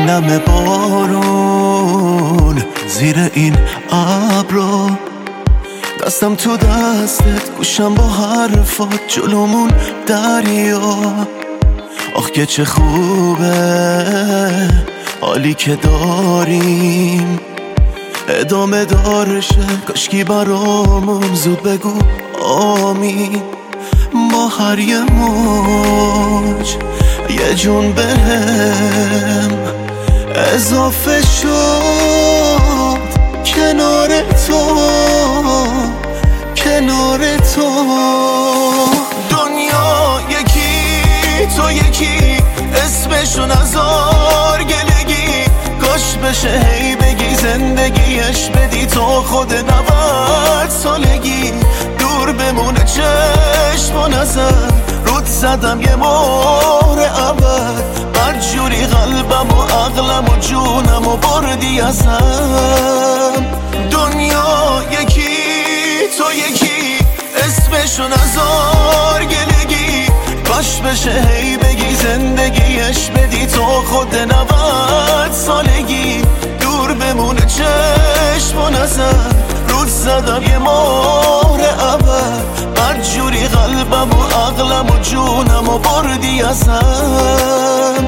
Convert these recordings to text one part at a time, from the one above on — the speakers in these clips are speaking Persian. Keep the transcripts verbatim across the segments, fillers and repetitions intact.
نم بارون زیر این ابرا، دستم تو دستت، گوشم با حرفات، جلومون دریا. آخ که چه خوبه حالی که داریم، ادامه دارشه کاشکی برامون زود بگو آمین. با هر یه موج یه جون بهم اضافه شد، کنار تو کنار تو. دنیا یکی تو یکی، اسمشو نزار گلگی، کاش بشه هی بگی زندگیش بدی تو خود نود سالگی. دور بمونه چشم و نظر، رود زدم یه مهر ابد، بدجوری قلبم و عقلم و جونم و بردی ازم. دنیا یکی تو یکی، اسمشو نزار گلگی، کاش بشه هی بگی زندگیش بدی تو خود نود سالگی. دور بمونه چشم و نظر، رود زدم یه مهر ابد، بدجوری قلبم و عقلم و جونم و بردی ازم.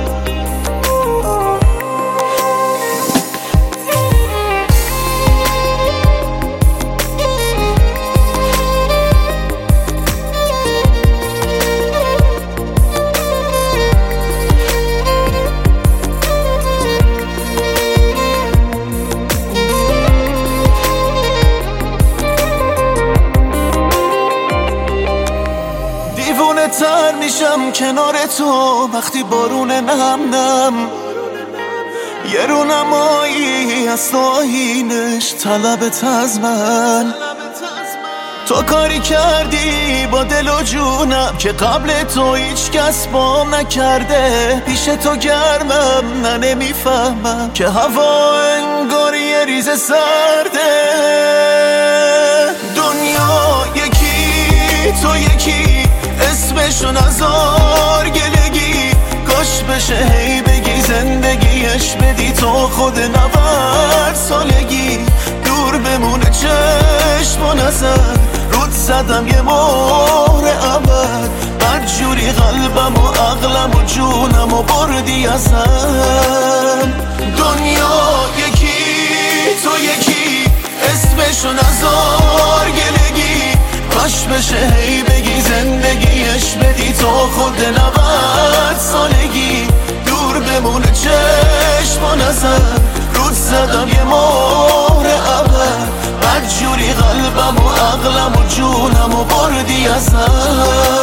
تر میشم کنار تو وقتی بارون نم نم، یه رونمایی از تو آیینش طلبت از من. تو کاری کردی با دل و جونم که قبل تو هیچ کس بام نکرده. پیش تو گرمم نه نمیفهمم که هوا انگار یه ریز سرده. دنیا یکی تو یکی، اسمشو نزار گلگی، کاش بشه هی بگی زندگیش بدی تو خود نود سالگی. دور بمونه چشم و نظر، رود زدم یه مهر ابد، بدجوری قلبم و عقلم و جونم و بردی ازم. دنیا یکی تو یکی، اسمشو نزار گلگی، کاش بشه هی بگی زندگیش بدی تو خود نود سالگی. دور بمونه چشم و نظر، رود زدم یه مهر ابد، بدجوری قلبم و عقلم و جونم و بردی ازم.